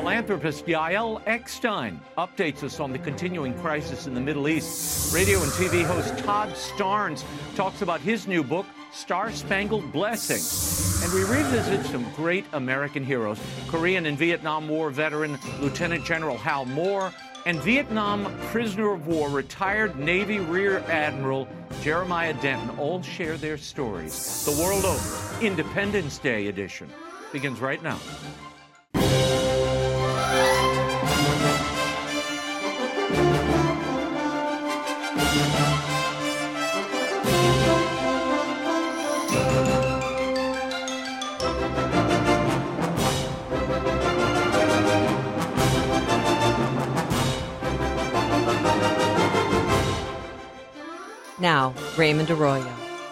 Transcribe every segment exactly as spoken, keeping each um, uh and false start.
Philanthropist Yael Eckstein updates us on the continuing crisis in the Middle East. Radio and T V host Todd Starnes talks about his new book, Star-Spangled Blessing. And we revisit some great American heroes, Korean and Vietnam War veteran Lieutenant General Hal Moore, and Vietnam prisoner of war retired Navy Rear Admiral Jeremiah Denton all share their stories. The world over, Independence Day edition begins right now. Now, Raymond Arroyo.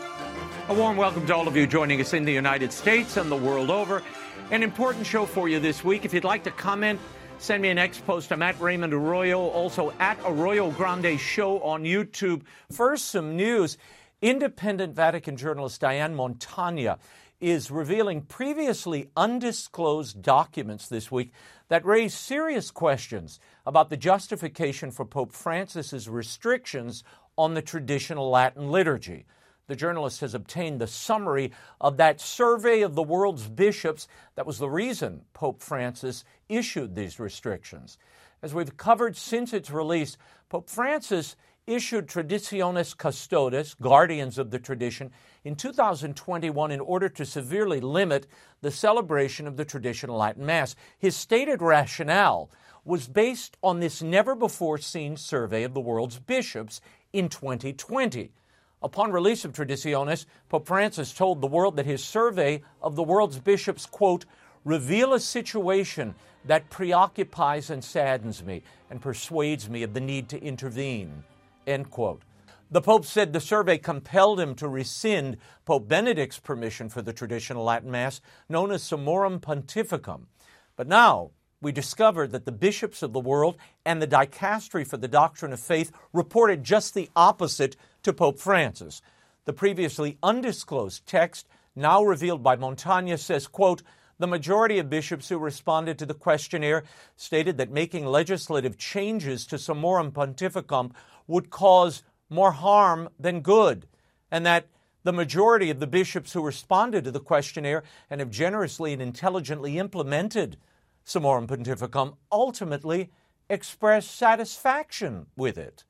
A warm welcome to all of you joining us in the United States and the world over. An important show for you this week. If you'd like to comment, send me an X post. I'm at Raymond Arroyo, also at Arroyo Grande Show on YouTube. First, some news. Independent Vatican journalist Diane Montagna is revealing previously undisclosed documents this week that raise serious questions about the justification for Pope Francis's restrictions on the traditional Latin liturgy. The journalist has obtained the summary of that survey of the world's bishops. That was the reason Pope Francis issued these restrictions. As we've covered since its release, Pope Francis issued Traditionis Custodes, guardians of the tradition, in two thousand twenty-one in order to severely limit the celebration of the traditional Latin Mass. His stated rationale was based on this never-before-seen survey of the world's bishops in twenty twenty. Upon release of Traditionis, Pope Francis told the world that his survey of the world's bishops, quote, reveal a situation that preoccupies and saddens me and persuades me of the need to intervene, end quote. The Pope said the survey compelled him to rescind Pope Benedict's permission for the traditional Latin Mass, known as Summorum Pontificum. But now, we discovered that the bishops of the world and the Dicastery for the Doctrine of Faith reported just the opposite to Pope Francis. The previously undisclosed text, now revealed by Montagna, says, quote, the majority of bishops who responded to the questionnaire stated that making legislative changes to Summorum Pontificum would cause more harm than good, and that the majority of the bishops who responded to the questionnaire and have generously and intelligently implemented Summorum Pontificum ultimately expressed satisfaction with it.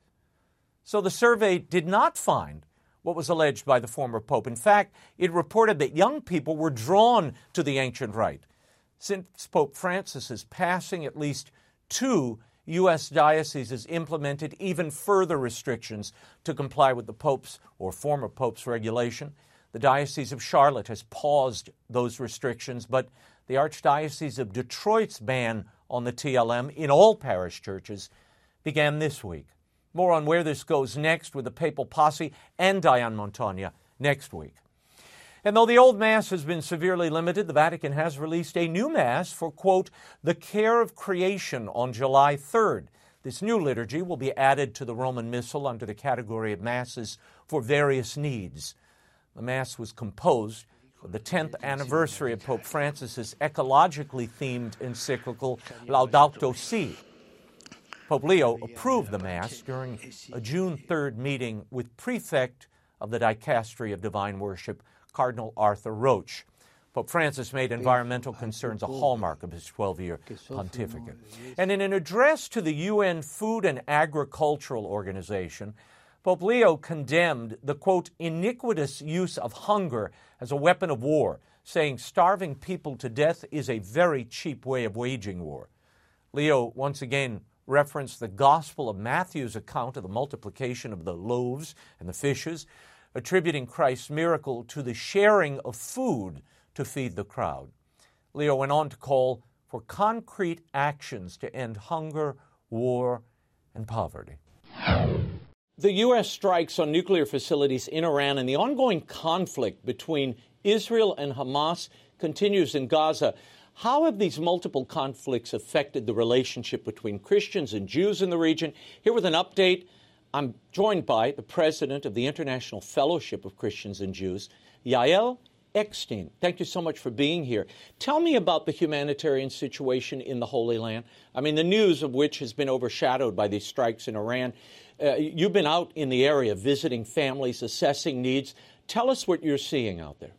So the survey did not find what was alleged by the former pope. In fact, it reported that young people were drawn to the ancient rite. Since Pope Francis's passing, at least two U S dioceses implemented even further restrictions to comply with the pope's or former pope's regulation. The Diocese of Charlotte has paused those restrictions, but the Archdiocese of Detroit's ban on the T L M in all parish churches began this week. More on where this goes next with the Papal Posse and Diane Montagna next week. And though the old Mass has been severely limited, the Vatican has released a new Mass for, quote, the care of creation on July third. This new liturgy will be added to the Roman Missal under the category of Masses for various needs. The Mass was composed for the tenth anniversary of Pope Francis's ecologically themed encyclical Laudato Si. Pope Leo approved the Mass during a June third meeting with Prefect of the Dicastery of Divine Worship, Cardinal Arthur Roche. Pope Francis made environmental concerns a hallmark of his twelve-year pontificate. And in an address to the U N Food and Agricultural Organization, Pope Leo condemned the, quote, iniquitous use of hunger as a weapon of war, saying starving people to death is a very cheap way of waging war. Leo once again referenced the Gospel of Matthew's account of the multiplication of the loaves and the fishes, attributing Christ's miracle to the sharing of food to feed the crowd. Leo went on to call for concrete actions to end hunger, war, and poverty. The U S strikes on nuclear facilities in Iran and the ongoing conflict between Israel and Hamas continues in Gaza. How have these multiple conflicts affected the relationship between Christians and Jews in the region? Here with an update, I'm joined by the president of the International Fellowship of Christians and Jews, Yael Eckstein, thank you so much for being here. Tell me about the humanitarian situation in the Holy Land. I mean, the news of which has been overshadowed by these strikes in Iran. Uh, you've been out in the area visiting families, assessing needs. Tell us what you're seeing out there.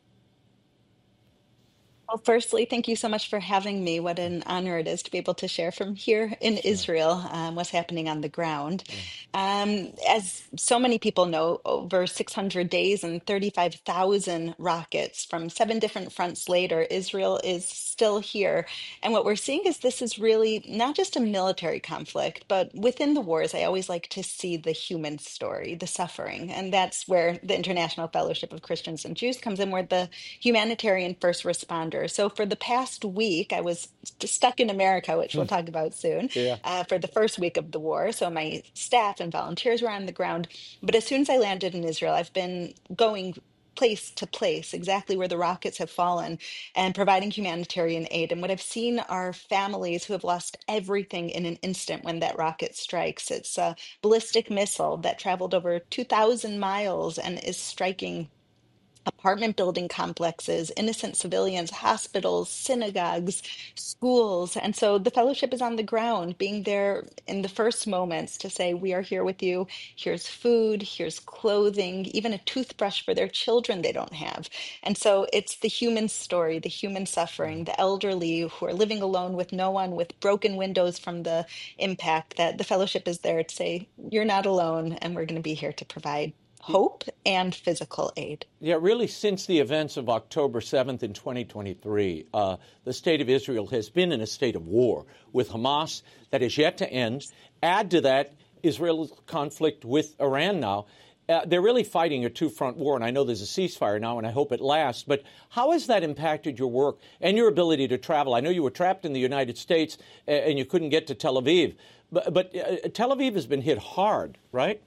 Well, firstly, thank you so much for having me. What an honor it is to be able to share from here in Israel um, what's happening on the ground. Um, as so many people know, over six hundred days and thirty-five thousand rockets from seven different fronts later, Israel is still here. And what we're seeing is this is really not just a military conflict, but within the wars, I always like to see the human story, the suffering. And that's where the International Fellowship of Christians and Jews comes in, where the humanitarian first responder. So for the past week, I was st- stuck in America, which we'll talk about soon, Yeah. uh, for the first week of the war. So my staff and volunteers were on the ground. But as soon as I landed in Israel, I've been going place to place, exactly where the rockets have fallen, and providing humanitarian aid. And what I've seen are families who have lost everything in an instant when that rocket strikes. It's a ballistic missile that traveled over two thousand miles and is striking apartment building complexes, innocent civilians, hospitals, synagogues, schools. And so the fellowship is on the ground, being there in the first moments to say, we are here with you. Here's food, here's clothing, even a toothbrush for their children they don't have. And so it's the human story, the human suffering, the elderly who are living alone with no one, with broken windows from the impact, that the fellowship is there to say, you're not alone, and we're going to be here to provide hope and physical aid. Yeah, really, since the events of October seventh in twenty twenty-three, uh, the state of Israel has been in a state of war with Hamas that is yet to end. Add to that Israel's conflict with Iran now. Uh, they're really fighting a two-front war, and I know there's a ceasefire now, and I hope it lasts. But how has that impacted your work and your ability to travel? I know you were trapped in the United States, uh, and you couldn't get to Tel Aviv. But, but uh, Tel Aviv has been hit hard, right?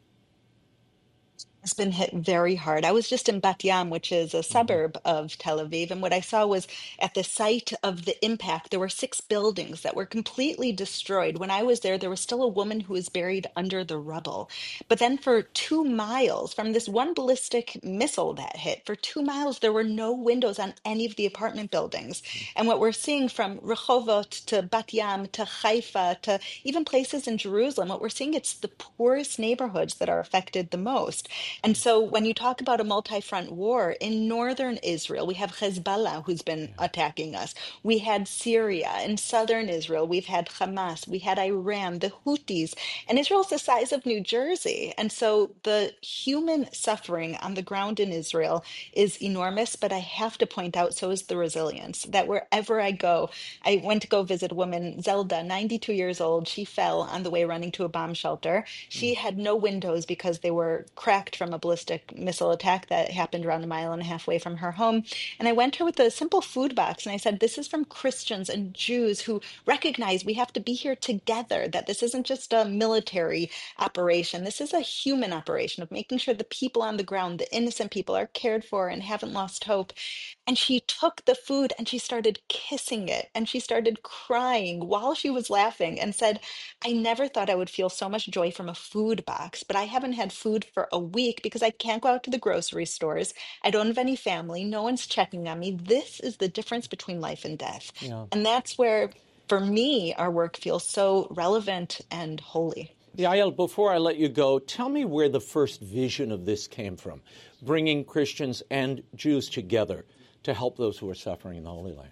It's been hit very hard. I was just in Bat Yam, which is a suburb of Tel Aviv, and what I saw was at the site of the impact, there were six buildings that were completely destroyed. When I was there, there was still a woman who was buried under the rubble. But then for two miles from this one ballistic missile that hit, for two miles, there were no windows on any of the apartment buildings. And what we're seeing from Rehovot to Bat Yam to Haifa to even places in Jerusalem, what we're seeing, it's the poorest neighborhoods that are affected the most. And so when you talk about a multi-front war, in northern Israel, we have Hezbollah who's been attacking us. We had Syria. In southern Israel, we've had Hamas. We had Iran, the Houthis. And Israel's the size of New Jersey. And so the human suffering on the ground in Israel is enormous. But I have to point out, so is the resilience, that wherever I go, I went to go visit a woman, Zelda, ninety-two years old. She fell on the way running to a bomb shelter. She had no windows because they were cracked from a ballistic missile attack that happened around a mile and a half away from her home. And I went to her with a simple food box and I said, this is from Christians and Jews who recognize we have to be here together, that this isn't just a military operation. This is a human operation of making sure the people on the ground, the innocent people, are cared for and haven't lost hope. And she took the food and she started kissing it and she started crying while she was laughing and said, I never thought I would feel so much joy from a food box, but I haven't had food for a week because I can't go out to the grocery stores. I don't have any family. No one's checking on me. This is the difference between life and death. Yeah. And that's where, for me, our work feels so relevant and holy. Yael, before I let you go, tell me where the first vision of this came from, bringing Christians and Jews together to help those who are suffering in the Holy Land.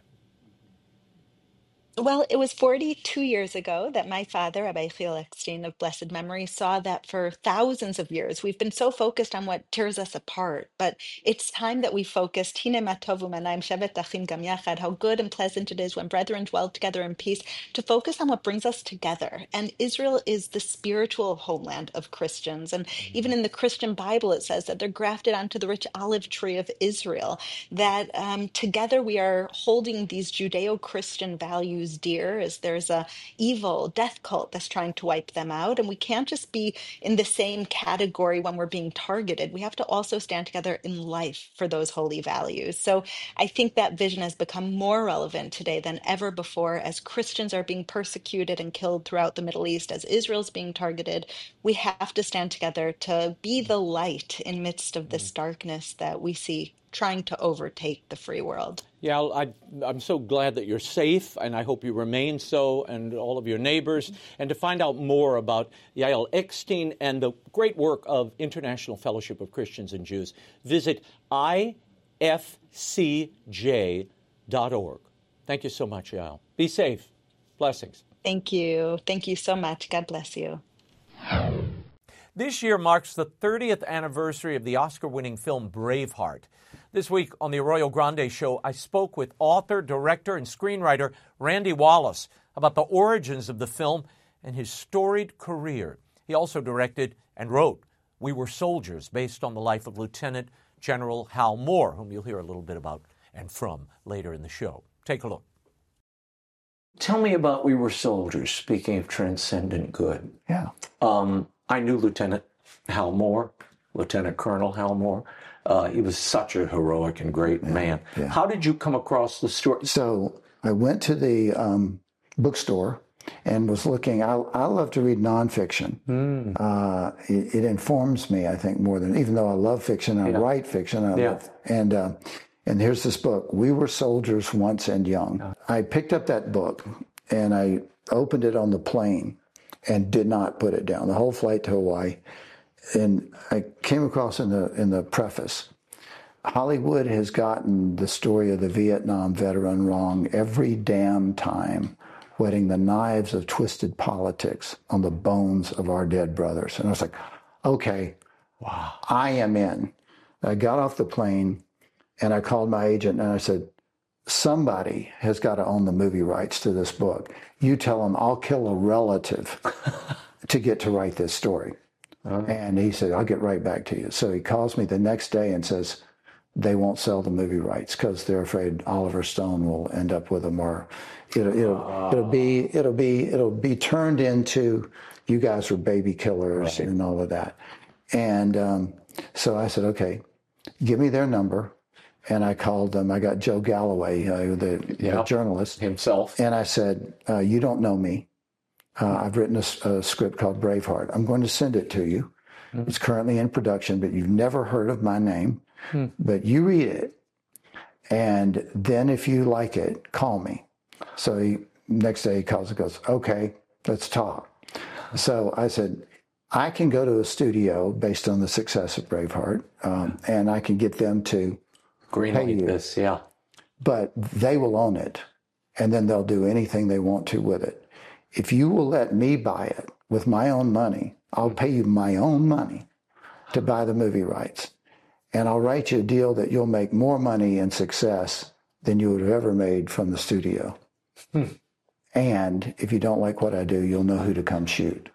Well, it was forty-two years ago that my father, Rabbi Yechiel Eckstein of blessed memory, saw that for thousands of years we've been so focused on what tears us apart. But it's time that we focused, Hine ma tov u'manayim shevet achim gam yachad, how good and pleasant it is when brethren dwell together in peace, to focus on what brings us together. And Israel is the spiritual homeland of Christians. And even in the Christian Bible, it says that they're grafted onto the rich olive tree of Israel, that um, together we are holding these Judeo-Christian values dear, as there's a evil death cult that's trying to wipe them out. And we can't just be in the same category when we're being targeted. We have to also stand together in life for those holy values. So I think that vision has become more relevant today than ever before as Christians are being persecuted and killed throughout the Middle East, as Israel's being targeted. We have to stand together to be the light in midst of this darkness that we see trying to overtake the free world. Yeah, I, I'm so glad that you're safe, and I hope you remain so, and all of your neighbors. And to find out more about Yael Eckstein and the great work of International Fellowship of Christians and Jews, visit I F C J dot org. Thank you so much, Yael. Be safe. Blessings. Thank you. Thank you so much. God bless you. This year marks the thirtieth anniversary of the Oscar-winning film Braveheart. This week on the Arroyo Grande Show, I spoke with author, director, and screenwriter Randy Wallace about the origins of the film and his storied career. He also directed and wrote We Were Soldiers, based on the life of Lieutenant General Hal Moore, whom you'll hear a little bit about and from later in the show. Take a look. Tell me about We Were Soldiers, speaking of transcendent good. Yeah. Um, I knew Lieutenant Hal Moore, Lieutenant Colonel Hal Moore. Uh, he was such a heroic and great yeah, man. Yeah. How did you come across the story? So I went to the um, bookstore and was looking. I, I love to read nonfiction. Mm. Uh, it, it informs me, I think, more than, even though I love fiction, I yeah. write fiction. I yeah. love, and, uh, and here's this book, We Were Soldiers Once and Young. Yeah. I picked up that book and I opened it on the plane and did not put it down the whole flight to Hawaii. And I came across in the in the preface, Hollywood has gotten the story of the Vietnam veteran wrong every damn time, whetting the knives of twisted politics on the bones of our dead brothers. And I was like, okay, wow, I am in. I got off the plane and I called my agent and I said, somebody has got to own the movie rights to this book. You tell them I'll kill a relative to get to write this story. Uh-huh. And he said, I'll get right back to you. So he calls me the next day and says, they won't sell the movie rights because they're afraid Oliver Stone will end up with them, or it'll, it'll, uh, it'll be, it'll be, it'll be turned into, you guys were baby killers right. and all of that. And um, so I said, okay, give me their number. And I called them. I got Joe Galloway, uh, the, yeah, the journalist himself. And I said, uh, you don't know me. Uh, I've written a, a script called Braveheart. I'm going to send it to you. Mm. It's currently in production, but you've never heard of my name. Mm. But you read it, and then if you like it, call me. So he next day he calls and goes, okay, let's talk. So I said, I can go to a studio based on the success of Braveheart, um, and I can get them to greenlight this, yeah. But they will own it, and then they'll do anything they want to with it. If you will let me buy it with my own money, I'll pay you my own money to buy the movie rights. And I'll write you a deal that you'll make more money and success than you would have ever made from the studio. Hmm. And if you don't like what I do, you'll know who to come shoot.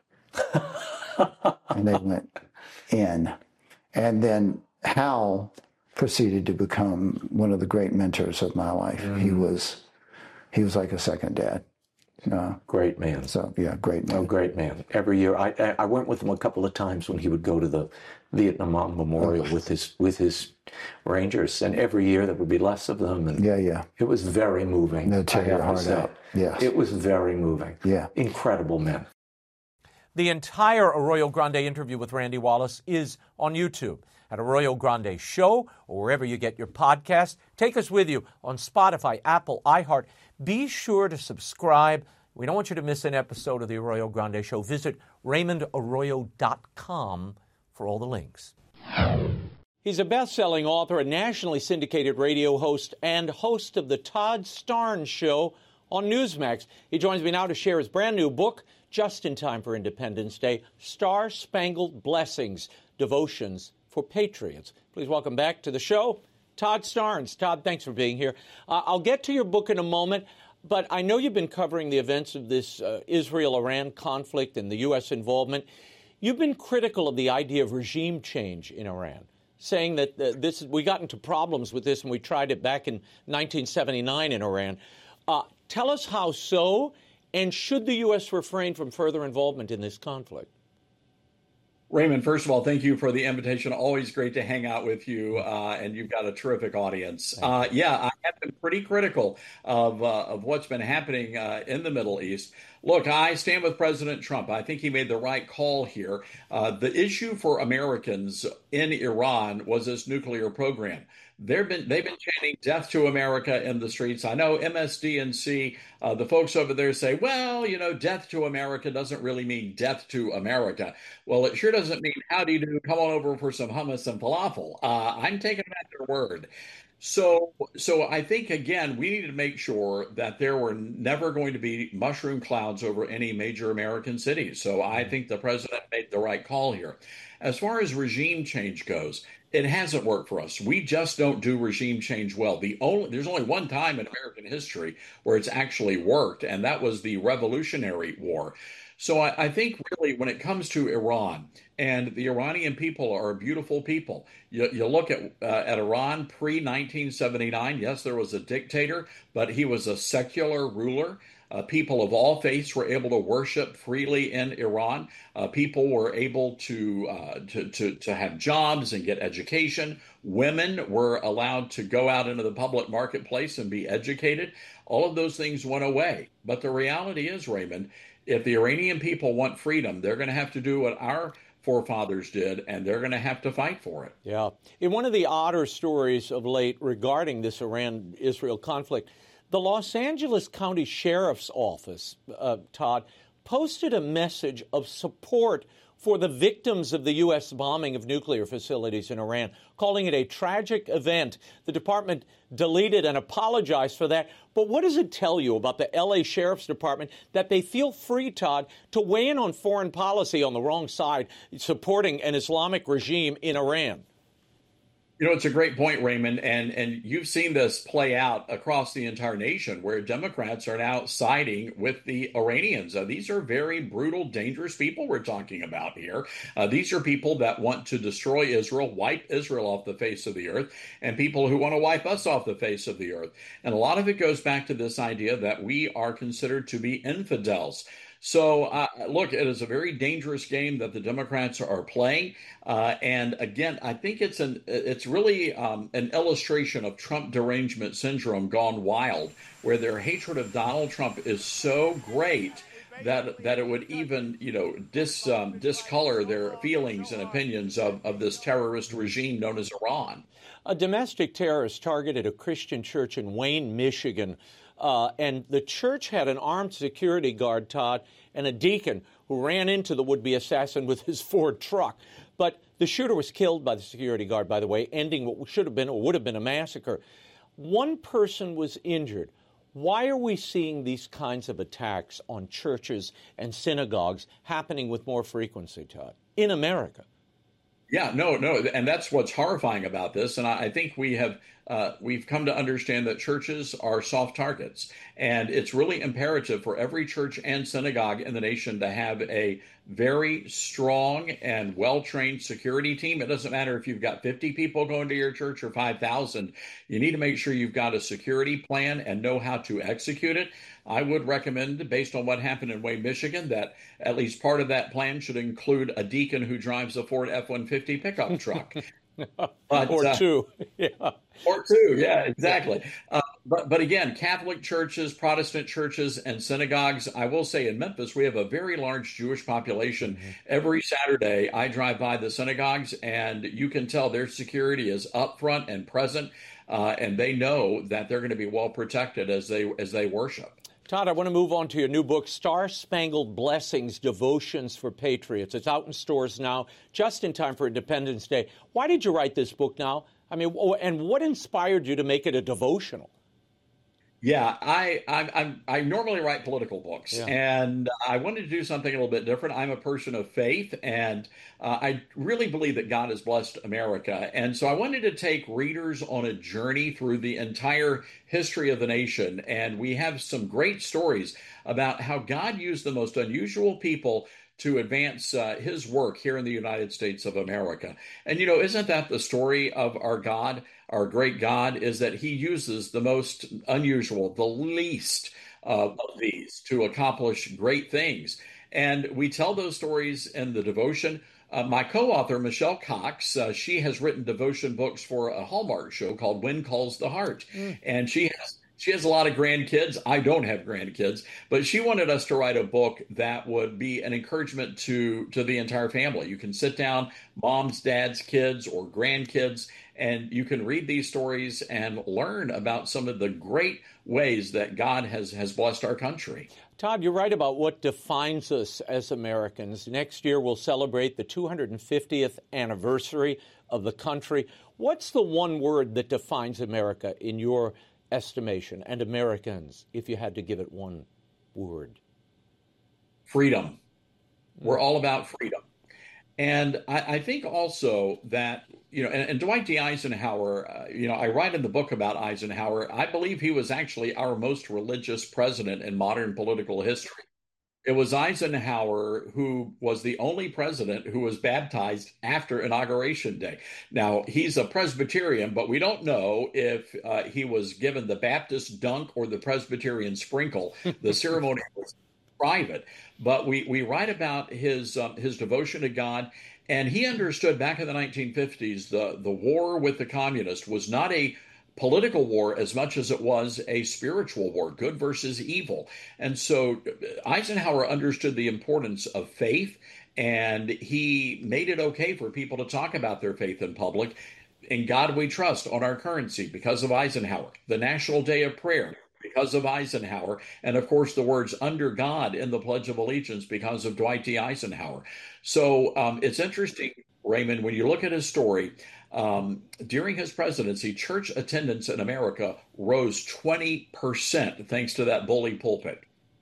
And they went in. And then Hal proceeded to become one of the great mentors of my life. Mm. He was, he was like a second dad. Uh, great man. So yeah, great man. Oh, great man. Every year, I I went with him a couple of times when he would go to the Vietnam Memorial oh. with his with his Rangers, and every year there would be less of them. And yeah, yeah. It was very moving. They'll tear your heart out. Yeah, it was very moving. Yeah, incredible men. The entire Arroyo Grande interview with Randy Wallace is on YouTube at Arroyo Grande Show or wherever you get your podcast. Take us with you on Spotify, Apple, iHeart. Be sure to subscribe. We don't want you to miss an episode of the Arroyo Grande Show. Visit Raymond Arroyo dot com for all the links. He's a best-selling author, a nationally syndicated radio host, and host of the Todd Starnes Show on Newsmax. He joins me now to share his brand new book, just in time for Independence Day, Star-Spangled Blessings, Devotions for Patriots. Please welcome back to the show, Todd Starnes. Todd, thanks for being here. Uh, I'll get to your book in a moment, but I know you've been covering the events of this uh, Israel-Iran conflict and the U S involvement. You've been critical of the idea of regime change in Iran, saying that uh, this we got into problems with this and we tried it back in nineteen seventy-nine in Iran. Uh, tell us how so, and should the U S refrain from further involvement in this conflict? Raymond, first of all, thank you for the invitation. Always great to hang out with you, uh, and you've got a terrific audience. Uh, yeah, have been pretty critical of uh, of what's been happening uh, in the Middle East. Look, I stand with President Trump. I think he made the right call here. Uh, the issue for Americans in Iran was this nuclear program. They've been they've been chanting "Death to America" in the streets. I know M S D N C, uh, the folks over there say, well, you know, "Death to America" doesn't really mean death to America. Well, it sure doesn't mean howdy do. Come on over for some hummus and falafel. Uh, I'm taking them at their word. So, so I think again, we need to make sure that there were never going to be mushroom clouds over any major American cities. So I think the president made the right call here. As far as regime change goes, it hasn't worked for us. We just don't do regime change well. The only there's only one time in American history where it's actually worked, and that was the Revolutionary War. So I, I think really when it comes to Iran, and the Iranian people are beautiful people. You, you look at uh, at Iran pre nineteen seventy-nine. Yes, there was a dictator, but he was a secular ruler. Uh, people of all faiths were able to worship freely in Iran. Uh, people were able to, uh, to to to have jobs and get education. Women were allowed to go out into the public marketplace and be educated. All of those things went away. But the reality is, Raymond, if the Iranian people want freedom, they're going to have to do what our forefathers did, and they're going to have to fight for it. Yeah. In one of the odder stories of late regarding this Iran-Israel conflict, the Los Angeles County Sheriff's Office, uh, Todd, posted a message of support for the victims of the U S bombing of nuclear facilities in Iran, calling it a tragic event. The department deleted and apologized for that. But what does it tell you about the L A Sheriff's Department that they feel free, Todd, to weigh in on foreign policy on the wrong side, supporting an Islamic regime in Iran? You know, it's a great point, Raymond, and and you've seen this play out across the entire nation, where Democrats are now siding with the Iranians. Uh, these are very brutal, dangerous people we're talking about here. Uh, these are people that want to destroy Israel, wipe Israel off the face of the earth, and people who want to wipe us off the face of the earth. And a lot of it goes back to this idea that we are considered to be infidels. So, uh, look, it is a very dangerous game that the Democrats are playing. Uh, and again, I think it's an it's really um, an illustration of Trump derangement syndrome gone wild, where their hatred of Donald Trump is so great that that it would even, you know, dis um, discolor their feelings and opinions of, of this terrorist regime known as Iran. A domestic terrorist targeted a Christian church in Wayne, Michigan. Uh, and the church had an armed security guard, Todd, and a deacon who ran into the would-be assassin with his Ford truck. But the shooter was killed by the security guard, by the way, ending what should have been or would have been a massacre. One person was injured. Why are we seeing these kinds of attacks on churches and synagogues happening with more frequency, Todd, in America? Yeah, no, no, and that's what's horrifying about this. And I, I think we have uh, we've come to understand that churches are soft targets, and it's really imperative for every church and synagogue in the nation to have a very strong and well-trained security team. It doesn't matter if you've got fifty people going to your church or five thousand. You need to make sure you've got a security plan and know how to execute it. I would recommend, based on what happened in Wayne, Michigan, that at least part of that plan should include a deacon who drives a Ford F one fifty pickup truck. But, or uh, two. Yeah. Or two, yeah, exactly. Uh, but but again, Catholic churches, Protestant churches, and synagogues, I will say in Memphis, we have a very large Jewish population. Mm-hmm. Every Saturday, I drive by the synagogues, and you can tell their security is up front and present, uh, and they know that they're going to be well protected as they as they worship. Todd, I want to move on to your new book, Star Spangled Blessings, Devotions for Patriots. It's out in stores now, just in time for Independence Day. Why did you write this book now? I mean, and what inspired you to make it a devotional? Yeah, I I, I, I normally write political books, yeah. and I wanted to do something a little bit different. I'm a person of faith, and uh, I really believe that God has blessed America. And so I wanted to take readers on a journey through the entire history of the nation. And we have some great stories about how God used the most unusual people to advance uh, his work here in the United States of America. And, you know, isn't that the story of our God, our great God, is that he uses the most unusual, the least uh, of these to accomplish great things. And we tell those stories in the devotion. Uh, my co-author, Michelle Cox, uh, she has written devotion books for a Hallmark show called When Calls the Heart. Mm. And she has she has a lot of grandkids. I don't have grandkids, but she wanted us to write a book that would be an encouragement to, to the entire family. You can sit down, moms, dads, kids, or grandkids, and you can read these stories and learn about some of the great ways that God has, has blessed our country. Todd, you're right about what defines us as Americans. Next year, we'll celebrate the two hundred fiftieth anniversary of the country. What's the one word that defines America in your estimation, and Americans, if you had to give it one word? Freedom. We're all about freedom. And I, I think also that, you know, and, and Dwight D. Eisenhower, uh, you know, I write in the book about Eisenhower. I believe he was actually our most religious president in modern political history. It was Eisenhower who was the only president who was baptized after Inauguration Day. Now, he's a Presbyterian, but we don't know if uh, he was given the Baptist dunk or the Presbyterian sprinkle. The ceremony was private, but we, we write about his um, his devotion to God. And he understood back in the nineteen fifties, the, the war with the communists was not a political war as much as it was a spiritual war, good versus evil. And so Eisenhower understood the importance of faith, and he made it okay for people to talk about their faith in public. In God we trust on our currency because of Eisenhower. The National Day of Prayer because of Eisenhower. And of course, the words under God in the Pledge of Allegiance because of Dwight D. Eisenhower. So um, it's interesting, Raymond, when you look at his story, Um, during his presidency, church attendance in America rose twenty percent thanks to that bully pulpit.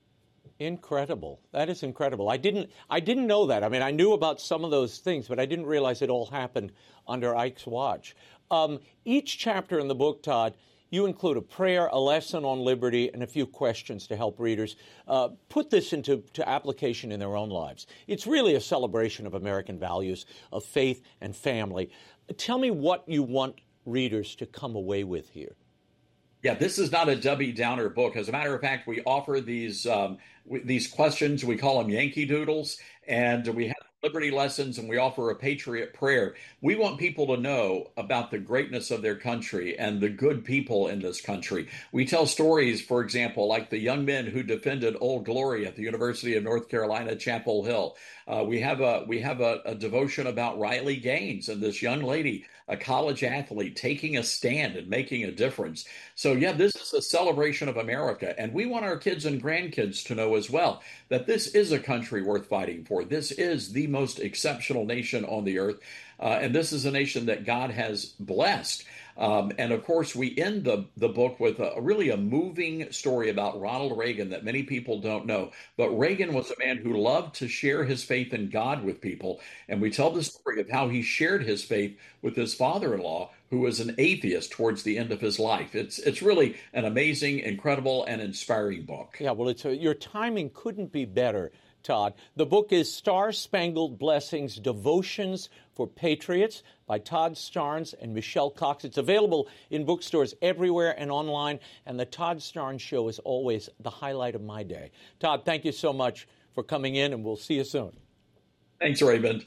Incredible. That is incredible. I didn't I didn't know that. I mean, I knew about some of those things, but I didn't realize it all happened under Ike's watch. Um, each chapter in the book, Todd, you include a prayer, a lesson on liberty, and a few questions to help readers uh, put this into to application in their own lives. It's really a celebration of American values, of faith and family. Tell me what you want readers to come away with here. Yeah, this is not a Debbie Downer book. As a matter of fact, we offer these um, w- these questions. We call them Yankee Doodles, and we have liberty lessons, and we offer a patriot prayer. We want people to know about the greatness of their country and the good people in this country. We tell stories, for example, like the young men who defended Old Glory at the University of North Carolina, Chapel Hill. Uh, we have a we have a, a devotion about Riley Gaines and this young lady, a college athlete, taking a stand and making a difference. So yeah, this is a celebration of America, and we want our kids and grandkids to know as well that this is a country worth fighting for. This is the most exceptional nation on the earth, uh, and this is a nation that God has blessed. Um, and of course, we end the, the book with a, really a moving story about Ronald Reagan that many people don't know. But Reagan was a man who loved to share his faith in God with people. And we tell the story of how he shared his faith with his father-in-law, who was an atheist towards the end of his life. It's it's really an amazing, incredible, and inspiring book. Yeah, well, it's a, your timing couldn't be better, Todd. The book is Star-Spangled Blessings, Devotions for Patriots by Todd Starnes and Michelle Cox. It's available in bookstores everywhere and online, and the Todd Starnes Show is always the highlight of my day. Todd, thank you so much for coming in, and we'll see you soon. Thanks, Raymond.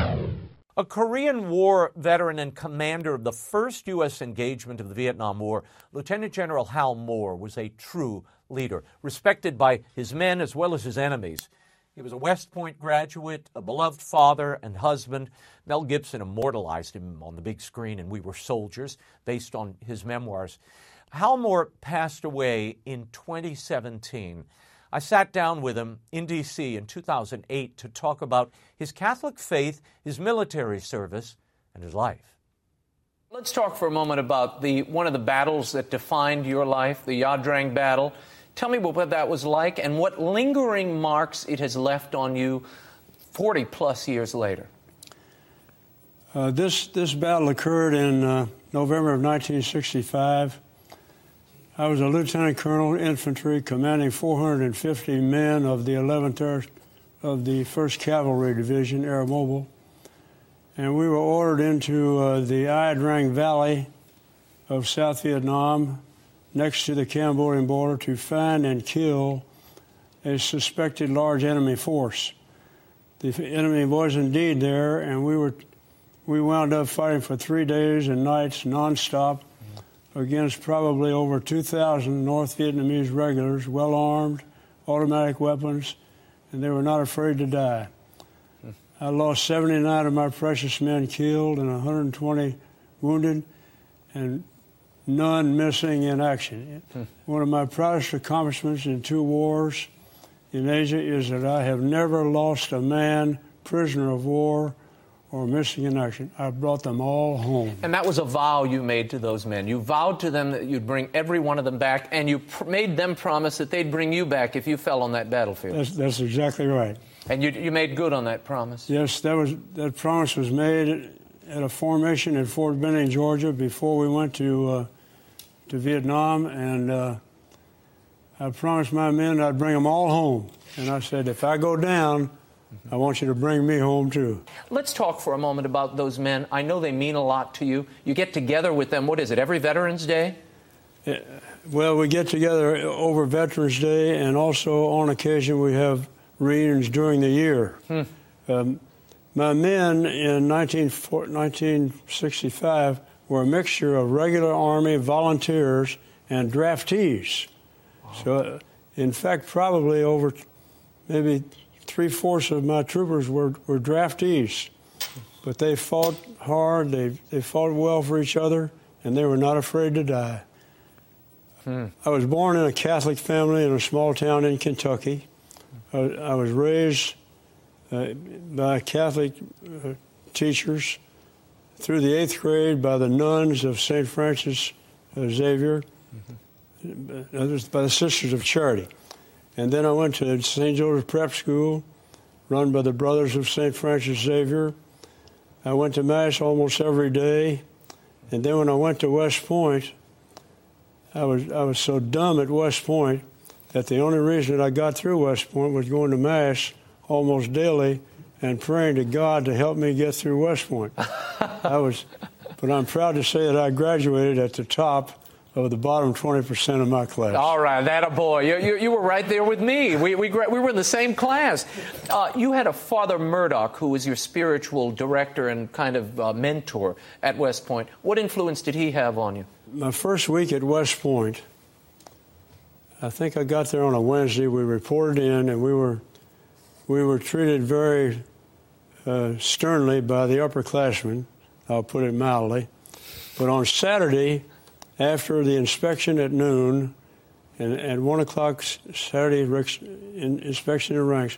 A Korean War veteran and commander of the first U S engagement of the Vietnam War, Lieutenant General Hal Moore was a true leader, respected by his men as well as his enemies. He was a West Point graduate, a beloved father and husband. Mel Gibson immortalized him on the big screen in We Were Soldiers, based on his memoirs. Hal Moore passed away in twenty seventeen. I sat down with him in D C in two thousand eight to talk about his Catholic faith, his military service, and his life. Let's talk for a moment about the one of the battles that defined your life, the Ia Drang battle. Tell me what that was like and what lingering marks it has left on you forty plus years later. Uh, this, this battle occurred in uh, November of nineteen sixty-five. I was a lieutenant colonel infantry commanding four hundred fifty men of the eleventh Air, of the first Cavalry Division, Air Mobile. And we were ordered into uh, the Ia Drang Valley of South Vietnam, next to the Cambodian border, to find and kill a suspected large enemy force. the enemy was indeed there, and we were we wound up fighting for three days and nights nonstop against probably over two thousand North Vietnamese regulars, well armed, automatic weapons, and they were not afraid to die. I lost seventy-nine of my precious men killed and one hundred twenty wounded, and none missing in action. Hmm. One of my proudest accomplishments in two wars in Asia is that I have never lost a man prisoner of war or missing in action. I brought them all home. And that was a vow you made to those men. You vowed to them that you'd bring every one of them back, and you pr- made them promise that they'd bring you back if you fell on that battlefield. That's, that's exactly right. And you, you made good on that promise? Yes, that was that promise was made at a formation at Fort Benning, Georgia, before we went to uh, to Vietnam, and uh, I promised my men I'd bring them all home. And I said, if I go down, I want you to bring me home, too. Let's talk for a moment about those men. I know they mean a lot to you. You get together with them, what is it, every Veterans Day? Uh, well, we get together over Veterans Day, and also on occasion we have reunions during the year. Hmm. Um, my men in nineteen sixty-five were a mixture of regular Army volunteers and draftees. Wow. So, uh, in fact, probably over maybe three-fourths of my troopers were, were draftees. But they fought hard, they, they fought well for each other, and they were not afraid to die. Hmm. I was born in a Catholic family in a small town in Kentucky. I, I was raised uh, by Catholic uh, teachers through the eighth grade by the nuns of Saint Francis uh, Xavier, mm-hmm. by the Sisters of Charity. And then I went to Saint Joseph Prep School, run by the Brothers of Saint Francis Xavier. I went to Mass almost every day. And then when I went to West Point, I was I was so dumb at West Point that the only reason that I got through West Point was going to Mass almost daily and praying to God to help me get through West Point. I was, but I'm proud to say that I graduated at the top of the bottom twenty percent of my class. All right, that a boy. You, you, you were right there with me. We, we, we were in the same class. Uh, you had a Father Murdoch who was your spiritual director and kind of uh, mentor at West Point. What influence did he have on you? My first week at West Point, I think I got there on a Wednesday. We reported in, and we were we were treated very uh, sternly by the upperclassmen. I'll put it mildly. But on Saturday, after the inspection at noon, and at one o'clock Saturday inspection of ranks,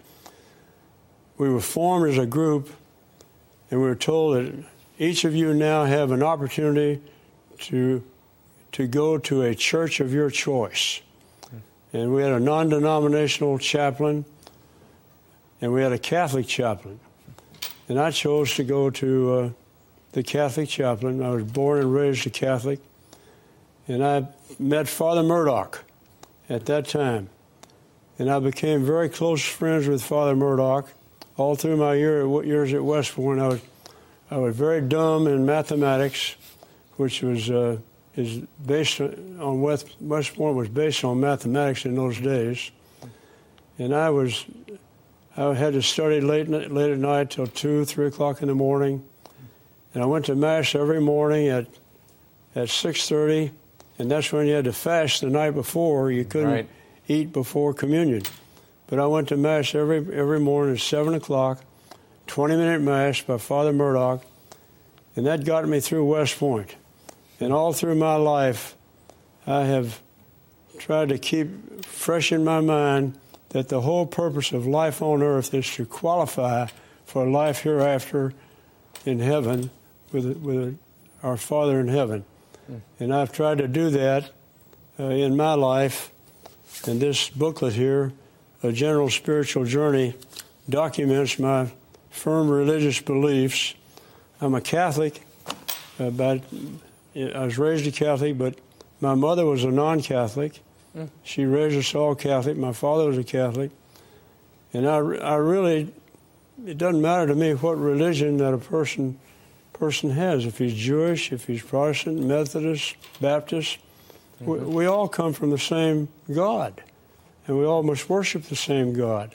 we were formed as a group, and we were told that each of you now have an opportunity to to go to a church of your choice. And we had a non-denominational chaplain, and we had a Catholic chaplain. And I chose to go to uh, the Catholic chaplain. I was born and raised a Catholic. And I met Father Murdoch at that time. And I became very close friends with Father Murdoch. All through my year, years at West Point, I was, I was very dumb in mathematics, which was uh, is based on West, West Point was based on mathematics in those days. And I was, I had to study late, late at night till two, three o'clock in the morning. And I went to Mass every morning at at six thirty. And that's when you had to fast the night before. You couldn't right. eat before communion. But I went to Mass every every morning at seven o'clock, twenty-minute Mass by Father Murdoch, and that got me through West Point. And all through my life, I have tried to keep fresh in my mind that the whole purpose of life on earth is to qualify for life hereafter in heaven with, with our Father in heaven. And I've tried to do that uh, in my life. And this booklet here, A General Spiritual Journey, documents my firm religious beliefs. I'm a Catholic. Uh, but I was raised a Catholic, but my mother was a non-Catholic. Mm. She raised us all Catholic. My father was a Catholic. And I, I really, it doesn't matter to me what religion that a person person has. If he's Jewish, if he's Protestant, Methodist, Baptist, mm-hmm. we, we all come from the same God, and we all must worship the same God.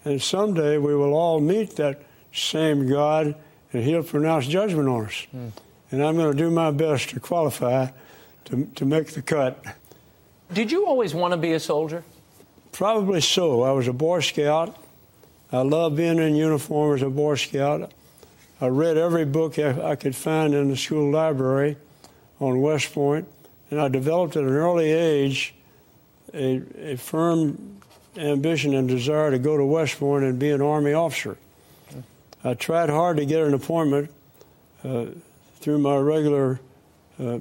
And someday we will all meet that same God, and he'll pronounce judgment on us. Mm. And I'm going to do my best to qualify to, to make the cut. Did you always want to be a soldier? Probably so. I was a Boy Scout. I loved being in uniform as a Boy Scout. I read every book I could find in the school library on West Point, and I developed at an early age a, a firm ambition and desire to go to West Point and be an Army officer. I tried hard to get an appointment uh, through my regular uh,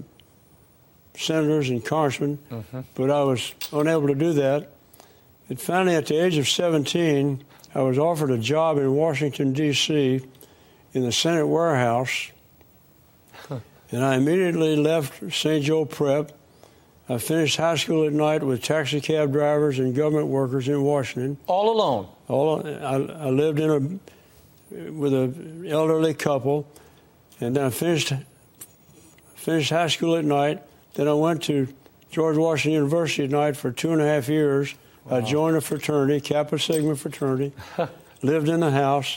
senators and congressmen, mm-hmm. but I was unable to do that. And finally, at the age of seventeen, I was offered a job in Washington, D C in the Senate warehouse, huh. and I immediately left Saint Joe Prep. I finished high school at night with taxi cab drivers and government workers in Washington. All alone? All, I, I lived in a with an elderly couple, and then I finished finished high school at night. Then I went to George Washington University at night for two and a half years. Wow. I joined a fraternity, Kappa Sigma fraternity, lived in the house,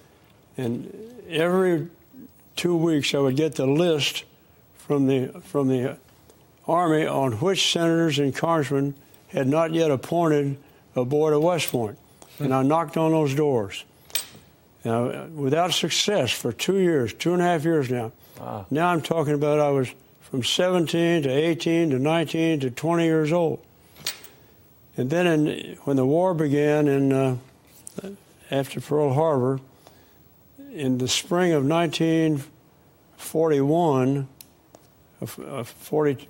and every two weeks I would get the list from the from the Army on which senators and congressmen had not yet appointed a board at West Point. And I knocked on those doors. Now, without success for two years, two and a half years now. Wow. Now I'm talking about I was from seventeen to eighteen to nineteen to twenty years old. And then in, when the war began in, uh, after Pearl Harbor, in the spring of nineteen forty-one, uh, forty,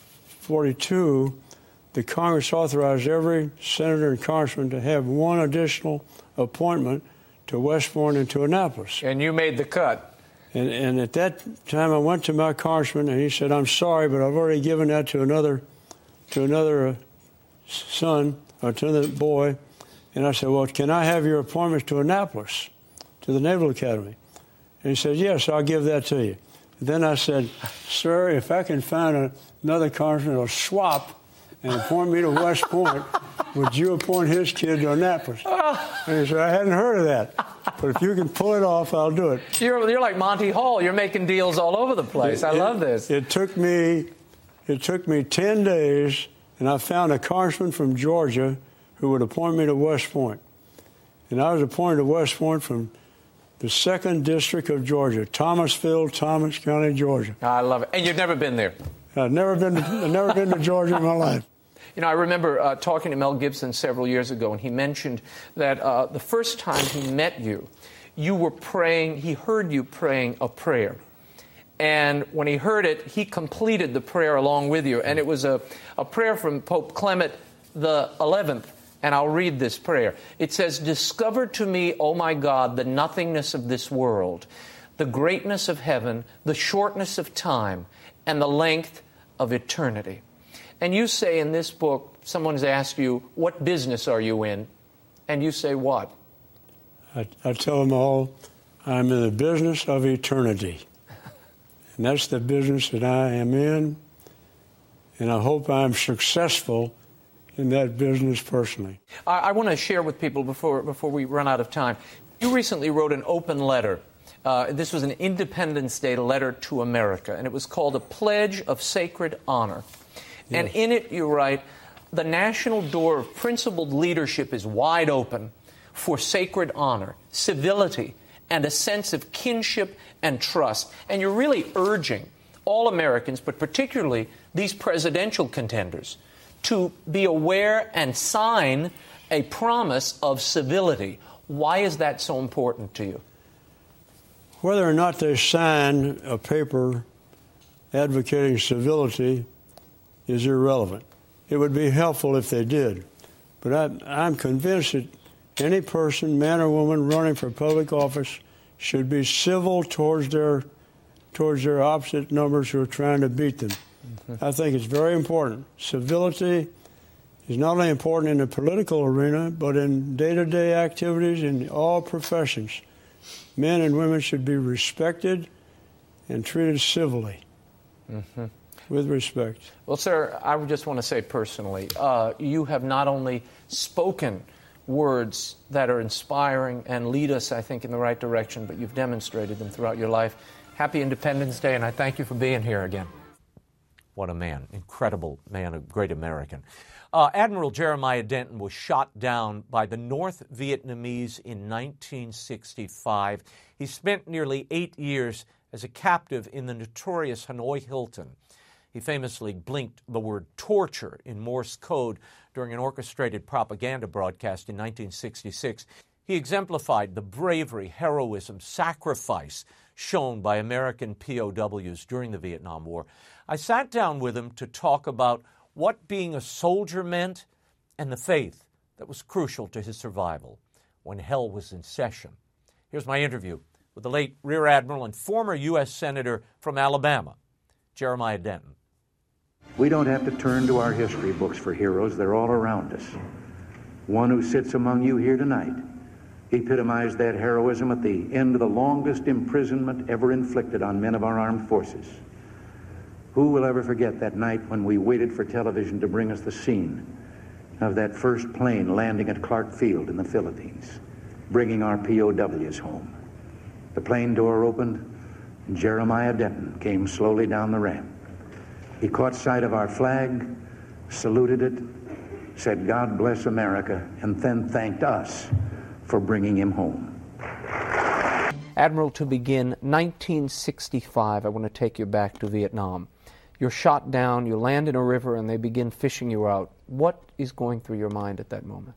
forty-two, the Congress authorized every senator and congressman to have one additional appointment to West Point and to Annapolis. And you made the cut. And, and at that time, I went to my congressman, and he said, "I'm sorry, but I've already given that to another, to another uh, son, or to another boy." And I said, "Well, can I have your appointment to Annapolis, to the Naval Academy?" And he said, "Yes, I'll give that to you." And then I said, "Sir, if I can find a, another congressman who'll swap and appoint me to West Point, would you appoint his kid to Annapolis?" And he said, "I hadn't heard of that. But if you can pull it off, I'll do it." You're, you're like Monty Hall. You're making deals all over the place. It, I love this. It took me, it took me ten days, and I found a congressman from Georgia who would appoint me to West Point. And I was appointed to West Point from the second District of Georgia, Thomasville, Thomas County, Georgia. I love it. And you've never been there? I've never been, I've never been to Georgia in my life. You know, I remember uh, talking to Mel Gibson several years ago, and he mentioned that uh, the first time he met you, you were praying, he heard you praying a prayer. And when he heard it, he completed the prayer along with you. And it was a, a prayer from Pope Clement the eleventh. And I'll read this prayer. It says, "Discover to me, O my God, the nothingness of this world, the greatness of heaven, the shortness of time, and the length of eternity." And you say in this book, someone's asked you, "What business are you in?" And you say what? I, I tell them all, I'm in the business of eternity. And that's the business that I am in. And I hope I'm successful in that business personally. I, I want to share with people before, before we run out of time. You recently wrote an open letter. Uh, this was an Independence Day letter to America, and it was called A Pledge of Sacred Honor. And yes. In it, you write, "The national door of principled leadership is wide open for sacred honor, civility, and a sense of kinship and trust." And you're really urging all Americans, but particularly these presidential contenders, to be aware and sign a promise of civility. Why is that so important to you? Whether or not they sign a paper advocating civility is irrelevant. It would be helpful if they did. But I, I'm convinced that any person, man or woman, running for public office should be civil towards their towards their opposite numbers who are trying to beat them. Mm-hmm. I think it's very important. Civility is not only important in the political arena, but in day-to-day activities in all professions. Men and women should be respected and treated civilly. Mm-hmm. With respect. Well, sir, I just want to say personally, uh, you have not only spoken words that are inspiring and lead us, I think, in the right direction, but you've demonstrated them throughout your life. Happy Independence Day, and I thank you for being here again. What a man. Incredible man, a great American. Uh, Admiral Jeremiah Denton was shot down by the North Vietnamese in nineteen sixty-five. He spent nearly eight years as a captive in the notorious Hanoi Hilton. He famously blinked the word torture in Morse code during an orchestrated propaganda broadcast in nineteen sixty-six. He exemplified the bravery, heroism, sacrifice shown by American P O Ws during the Vietnam War. I sat down with him to talk about what being a soldier meant and the faith that was crucial to his survival when hell was in session. Here's my interview with the late Rear Admiral and former U S Senator from Alabama, Jeremiah Denton. We don't have to turn to our history books for heroes. They're all around us. One who sits among you here tonight epitomized that heroism at the end of the longest imprisonment ever inflicted on men of our armed forces. Who will ever forget that night when we waited for television to bring us the scene of that first plane landing at Clark Field in the Philippines, bringing our P O Ws home? The plane door opened, and Jeremiah Denton came slowly down the ramp. He caught sight of our flag, saluted it, said, "God bless America," and then thanked us for bringing him home. Admiral, to begin, nineteen sixty-five, I want to take you back to Vietnam. You're shot down, you land in a river, and they begin fishing you out. What is going through your mind at that moment?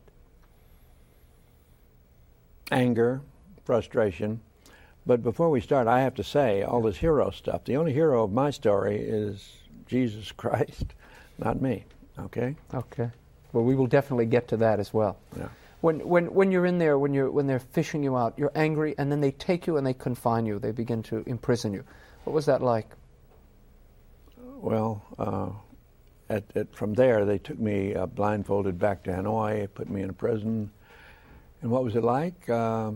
Anger, frustration. But before we start, I have to say, all this hero stuff, the only hero of my story is Jesus Christ, not me, okay? Okay. Well, we will definitely get to that as well. Yeah. When, when, when you're in there, when, you're, when they're fishing you out, you're angry, and then they take you and they confine you. They begin to imprison you. What was that like? Well, uh, at, at, from there, they took me uh, blindfolded back to Hanoi, put me in a prison. And what was it like? Uh,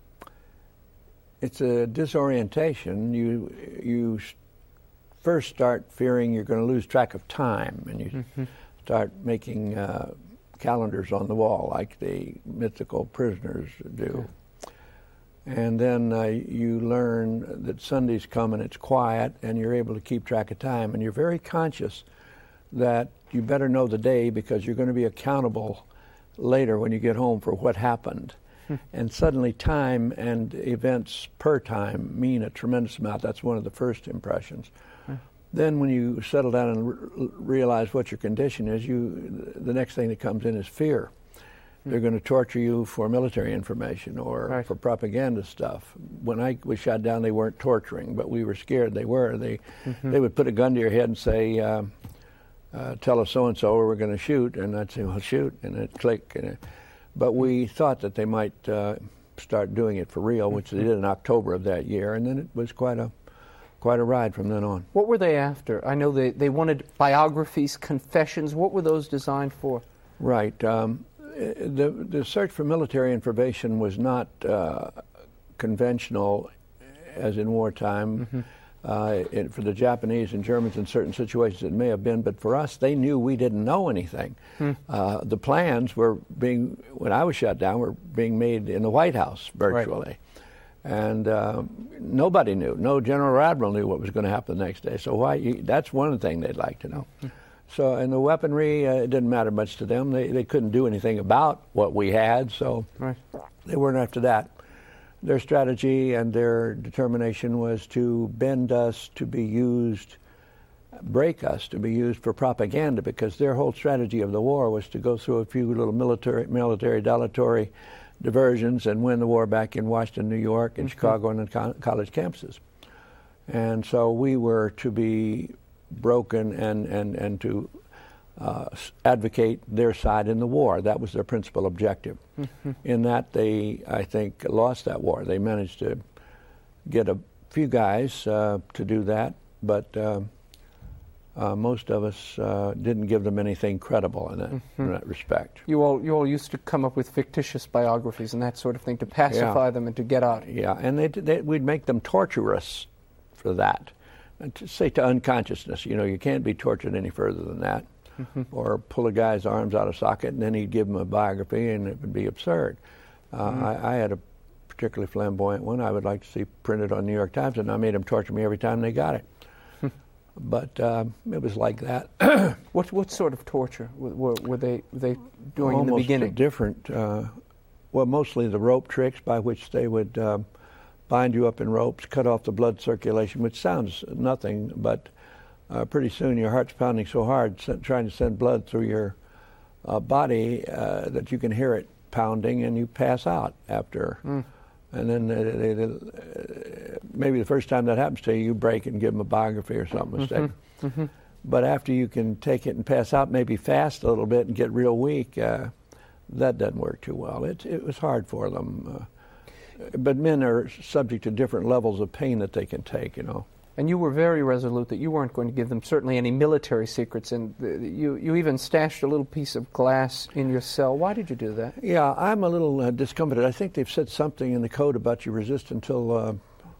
it's a disorientation. You, you first start fearing you're going to lose track of time, and you mm-hmm. start making uh, calendars on the wall like the mythical prisoners do. Yeah. And then uh, you learn that Sundays come and it's quiet and you're able to keep track of time, and you're very conscious that you better know the day because you're going to be accountable later when you get home for what happened. Hmm. And suddenly time and events per time mean a tremendous amount. That's one of the first impressions. Hmm. Then when you settle down and re- realize what your condition is, you the next thing that comes in is fear. They're going to torture you for military information or right. for propaganda stuff. When I was shot down, they weren't torturing, but we were scared they were. They mm-hmm. they would put a gun to your head and say, uh, uh, tell us so-and-so or we're going to shoot. And I'd say, well, shoot. And it'd click. And it, but we thought that they might uh, start doing it for real, which they did in October of that year. And then it was quite a quite a ride from then on. What were they after? I know they, they wanted biographies, confessions. What were those designed for? Right. Um, The, the search for military information was not uh, conventional as in wartime. Mm-hmm. Uh, it, for the Japanese and Germans in certain situations it may have been, but for us they knew we didn't know anything. Mm. Uh, the plans were being, when I was shot down, were being made in the White House virtually. Right. And uh, nobody knew. No general or admiral knew what was going to happen the next day. So why? You, that's one thing they'd like to know. Mm. So, and the weaponry, uh, it didn't matter much to them. They they couldn't do anything about what we had, so right. they weren't after that. Their strategy and their determination was to bend us to be used, break us to be used for propaganda, because their whole strategy of the war was to go through a few little military, military dilatory diversions and win the war back in Washington, New York, in mm-hmm. Chicago, and in co- college campuses. And so we were to be broken and, and, and to uh, advocate their side in the war. That was their principal objective. Mm-hmm. In that, they, I think, lost that war. They managed to get a few guys uh, to do that, but uh, uh, most of us uh, didn't give them anything credible in that, mm-hmm. in that respect. You all, you all used to come up with fictitious biographies and that sort of thing to pacify yeah. them and to get out. Yeah, and they, they, we'd make them torture us for that. And to say to unconsciousness, you know, you can't be tortured any further than that. mm-hmm. or pull a guy's arms out of socket, and then he'd give him a biography, and it would be absurd. Uh, mm-hmm. I, I had a particularly flamboyant one I would like to see printed on New York Times, and I made them torture me every time they got it. But um, it was like that. what what sort of torture were, were they were they doing Almost in the beginning? Different. Uh, well, mostly the rope tricks by which they would uh, bind you up in ropes, cut off the blood circulation, which sounds nothing, but uh, pretty soon your heart's pounding so hard, trying to send blood through your uh, body uh, that you can hear it pounding, and you pass out after. Mm. And then they, they, they, uh, maybe the first time that happens to you, you break it and give them a biography or something mistake. Mm-hmm. Mm-hmm. But after you can take it and pass out, maybe fast a little bit and get real weak, uh, that doesn't work too well. It, it was hard for them. Uh, but men are subject to different levels of pain that they can take, you know. And you were very resolute that you weren't going to give them certainly any military secrets, and you you even stashed a little piece of glass in your cell. Why did you do that? Yeah, I'm a little uh, discomfited. I think they've said something in the code about you resist until uh,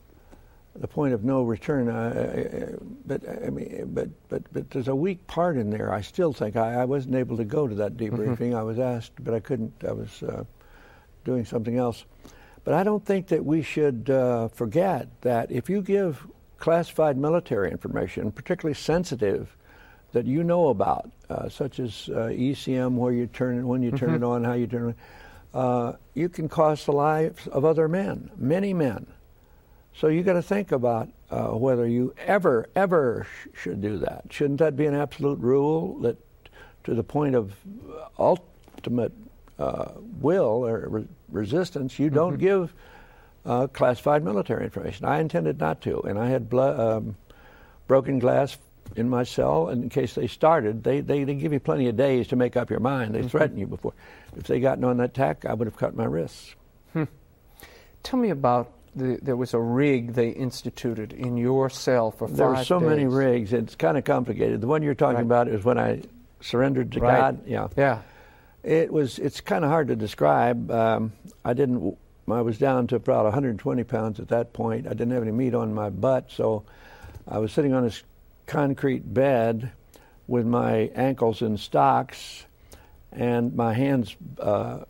the point of no return. Uh, but I mean, but but but there's a weak part in there. I still think I, I wasn't able to go to that debriefing. Mm-hmm. I was asked, but I couldn't. I was uh, doing something else. But I don't think that we should uh, forget that if you give classified military information, particularly sensitive, that you know about, uh, such as uh, E C M, where you turn when you turn mm-hmm. it on, how you turn it on, uh, you can cost the lives of other men, many men. So you got to think about uh, whether you ever, ever sh- should do that. Shouldn't that be an absolute rule that, to the point of ultimate uh, will or re- resistance, you don't mm-hmm. give Uh, classified military information? I intended not to, and I had blood, um, broken glass in my cell, and in case they started, they, they, they give you plenty of days to make up your mind. They mm-hmm. threaten you before. If they gotten on that tack, I would have cut my wrists. Hmm. Tell me about, the, there was a rig they instituted in your cell for five days. There were so days. many rigs, it's kind of complicated. The one you're talking right. about is when I surrendered to right. God. Yeah. Yeah. It was, it's kind of hard to describe. Um, I didn't... I was down to about one hundred twenty pounds at that point. I didn't have any meat on my butt, so I was sitting on this concrete bed with my ankles in stocks and my hands uh,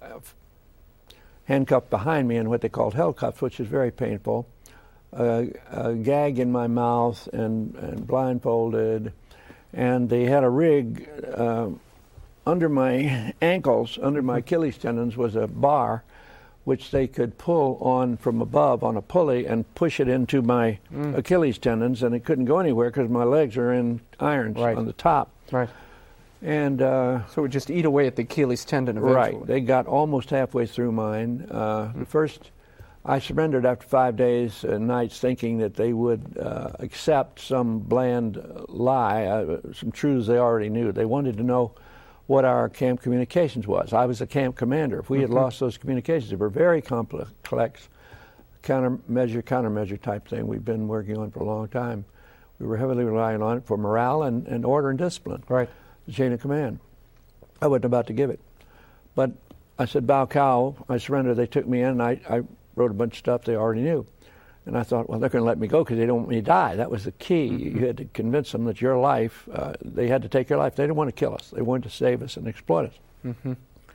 handcuffed behind me in what they called hell cuffs, which is very painful, uh, a gag in my mouth and, and blindfolded. And they had a rig uh, under my ankles, under my Achilles tendons was a bar, which they could pull on from above on a pulley and push it into my mm. Achilles tendons, and it couldn't go anywhere because my legs are in irons right. on the top. Right. And uh, so it would just eat away at the Achilles tendon eventually. Right. They got almost halfway through mine. Uh, mm. The first, I surrendered after five days and nights, thinking that they would uh, accept some bland lie, uh, some truths they already knew. They wanted to know what our camp communications was. I was a camp commander. If we had mm-hmm. lost those communications, they were very complex, countermeasure, countermeasure type thing we've been working on for a long time. We were heavily relying on it for morale and, and order and discipline. Right. The chain of command. I wasn't about to give it. But I said, bow cow, I surrendered. They took me in, and I, I wrote a bunch of stuff they already knew. And I thought, well, they're going to let me go because they don't want me to die. That was the key. Mm-hmm. You had to convince them that your life, uh, they had to take your life. They didn't want to kill us. They wanted to save us and exploit us. Mm-hmm.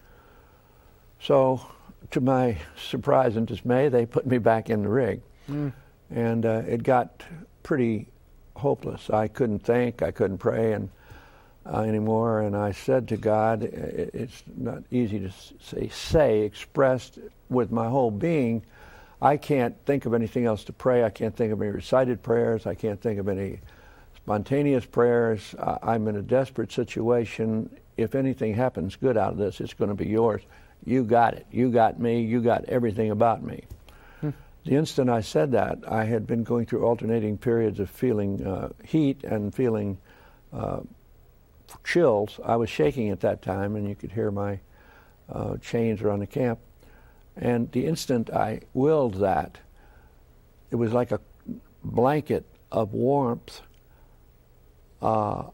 So, to my surprise and dismay, they put me back in the rig. Mm. And uh, it got pretty hopeless. I couldn't think, I couldn't pray and uh, anymore. And I said to God, it, it's not easy to say, say, expressed with my whole being, I can't think of anything else to pray. I can't think of any recited prayers. I can't think of any spontaneous prayers. Uh, I'm in a desperate situation. If anything happens good out of this, it's going to be yours. You got it. You got me. You got everything about me. Hmm. The instant I said that, I had been going through alternating periods of feeling uh, heat and feeling uh, chills. I was shaking at that time, and you could hear my uh, chains around the camp. And the instant I willed that, it was like a blanket of warmth, uh,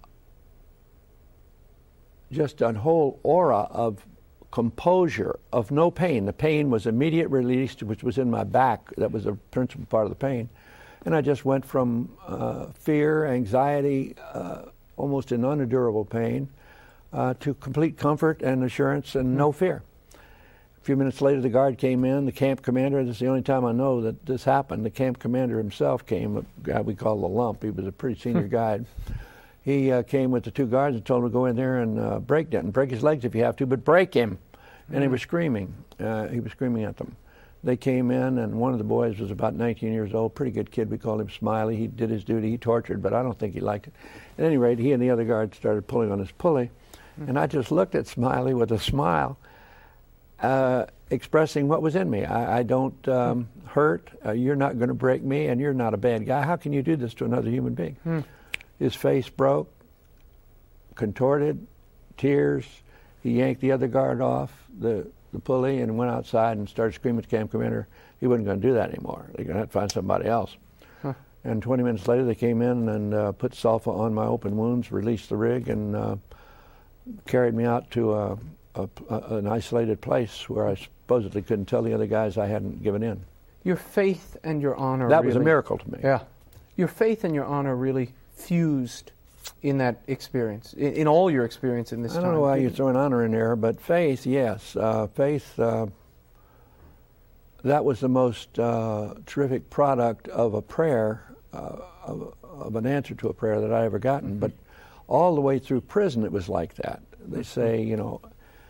just a whole aura of composure, of no pain. The pain was immediate release, which was in my back. That was the principal part of the pain. And I just went from uh, fear, anxiety, uh, almost an unendurable pain, uh, to complete comfort and assurance and no fear. A few minutes later, the guard came in, the camp commander. This is the only time I know that this happened. The camp commander himself came, a guy we call the Lump. He was a pretty senior guy. He uh, came with the two guards and told him to go in there and uh, break that and break his legs if you have to, but break him. And mm-hmm. he was screaming. Uh, he was screaming at them. They came in, and one of the boys was about nineteen years old, pretty good kid. We called him Smiley. He did his duty. He tortured, but I don't think he liked it. At any rate, he and the other guards started pulling on his pulley, mm-hmm. and I just looked at Smiley with a smile, uh, expressing what was in me. I, I don't um, mm-hmm. hurt. Uh, you're not going to break me, and you're not a bad guy. How can you do this to another human being? Mm-hmm. His face broke, contorted, tears. He yanked the other guard off the, the pulley and went outside and started screaming at the camp commander he wasn't going to do that anymore. They're going to have to find somebody else. Huh. And twenty minutes later, they came in and uh, put sulfa on my open wounds, released the rig, and uh, carried me out to a, a, a, an isolated place where I supposedly couldn't tell the other guys I hadn't given in. Your faith and your honor That really, was a miracle to me. Yeah. Your faith and your honor really fused in that experience, in, in all your experience in this time. I don't know why you're throwing honor in there, but faith, yes. Uh, faith, uh, that was the most uh, terrific product of a prayer, uh, of, of an answer to a prayer that I ever gotten. Mm-hmm. But all the way through prison, it was like that. They say, you know,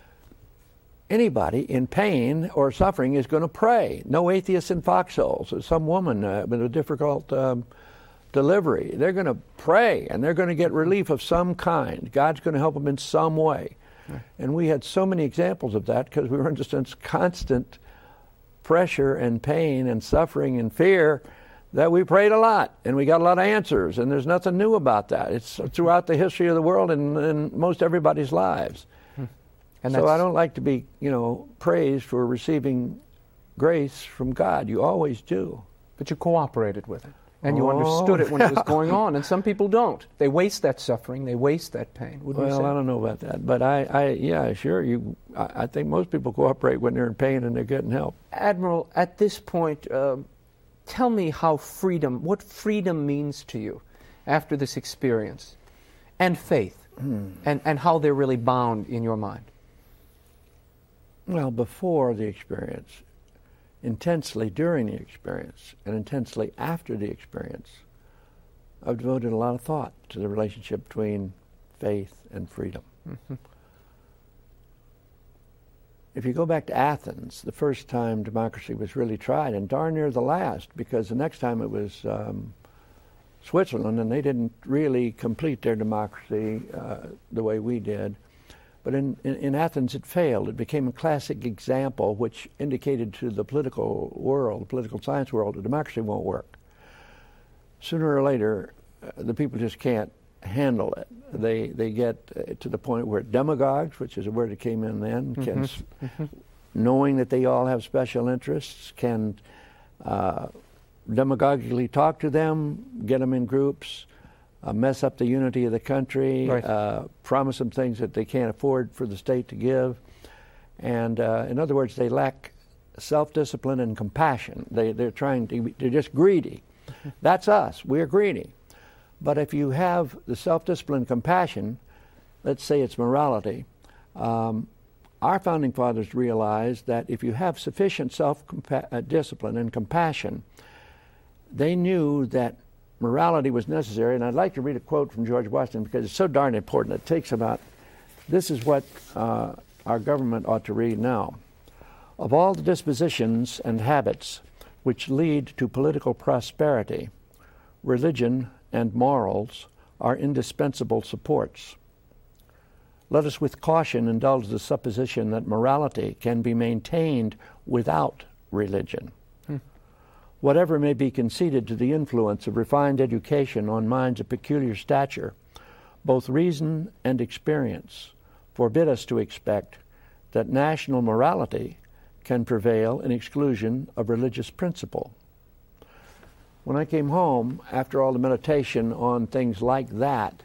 anybody in pain or suffering is going to pray. No atheists in foxholes. Some woman uh, with a difficult um, delivery, they're going to pray and they're going to get relief of some kind. God's going to help them in some way. Right. And we had so many examples of that because we were under such constant pressure and pain and suffering and fear that we prayed a lot and we got a lot of answers, and there's nothing new about that. It's throughout the history of the world and in most everybody's lives. Hmm. And so I don't like to be, you know, praised for receiving grace from God. You always do. But you cooperated with it. And you oh. understood it when it was going on, and some people don't. They waste that suffering, they waste that pain. Wouldn't well, you say? I don't know about that, but I, I yeah, sure. You, I, I think most people cooperate when they're in pain and they're getting help. Admiral, at this point, uh, tell me how freedom, what freedom means to you after this experience, and faith, hmm. and, and how they're really bound in your mind. Well, before the experience, intensely during the experience, and intensely after the experience, I've devoted a lot of thought to the relationship between faith and freedom. Mm-hmm. If you go back to Athens, the first time democracy was really tried, and darn near the last, because the next time it was um, Switzerland, and they didn't really complete their democracy uh, the way we did. But in, in, in Athens, it failed. It became a classic example which indicated to the political world, the political science world, that democracy won't work. Sooner or later, uh, the people just can't handle it. They they get uh, to the point where demagogues, which is a word that came in then, mm-hmm. can, mm-hmm. knowing that they all have special interests, can uh, demagogically talk to them, get them in groups, Uh, mess up the unity of the country, right. uh, promise them things that they can't afford for the state to give. And uh, in other words, they lack self-discipline and compassion. They, they're trying to, they're just greedy. That's us. We're greedy. But if you have the self-discipline and compassion, let's say it's morality, um, our founding fathers realized that if you have sufficient self-discipline and compassion, they knew that morality was necessary. And I'd like to read a quote from George Washington because it's so darn important. It takes about, this is what uh, our government ought to read now. Of all the dispositions and habits which lead to political prosperity, religion and morals are indispensable supports. Let us with caution indulge the supposition that morality can be maintained without religion. Whatever may be conceded to the influence of refined education on minds of peculiar stature, both reason and experience forbid us to expect that national morality can prevail in exclusion of religious principle. When I came home, after all the meditation on things like that,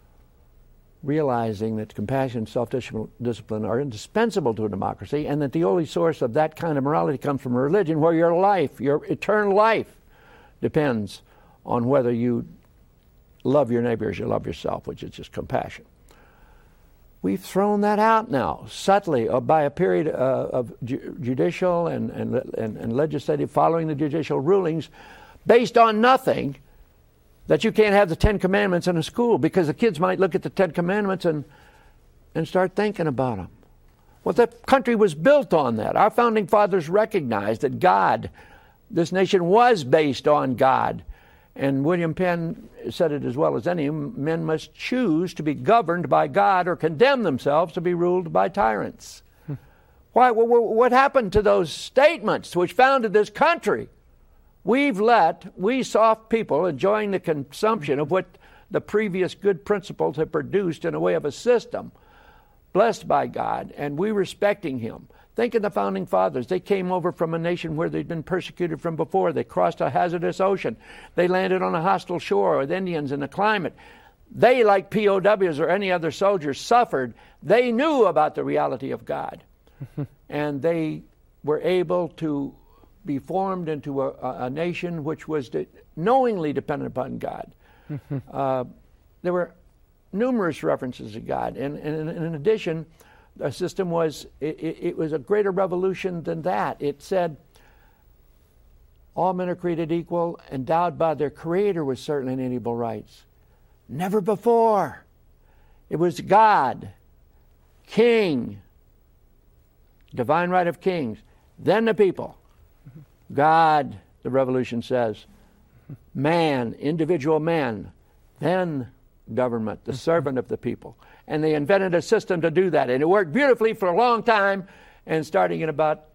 realizing that compassion and self-discipline are indispensable to a democracy, and that the only source of that kind of morality comes from a religion where your life, your eternal life, depends on whether you love your neighbor as you love yourself, which is just compassion. We've thrown that out now, subtly, or by a period uh, of ju- judicial and, and, and, and legislative following the judicial rulings based on nothing, that you can't have the Ten Commandments in a school because the kids might look at the Ten Commandments and, and start thinking about them. Well, the country was built on that. Our founding fathers recognized that God, this nation was based on God. And William Penn said it as well as any, men must choose to be governed by God or condemn themselves to be ruled by tyrants. Hmm. Why? What happened to those statements which founded this country? We've let, we soft people enjoying the consumption of what the previous good principles have produced in a way of a system, blessed by God, and we respecting Him. Think of the founding fathers. They came over from a nation where they'd been persecuted from before. They crossed a hazardous ocean. They landed on a hostile shore with Indians in the climate. They, like P O Ws or any other soldiers, suffered. They knew about the reality of God. And they were able to be formed into a, a nation which was de- knowingly dependent upon God. uh, there were numerous references to God. And, and in addition, the system was, it, it was a greater revolution than that. It said, all men are created equal, endowed by their Creator with certain inalienable rights. Never before. It was God, King, divine right of kings, then the people. God, the revolution says, man, individual man, then government, the servant of the people. And they invented a system to do that. And it worked beautifully for a long time. And starting in about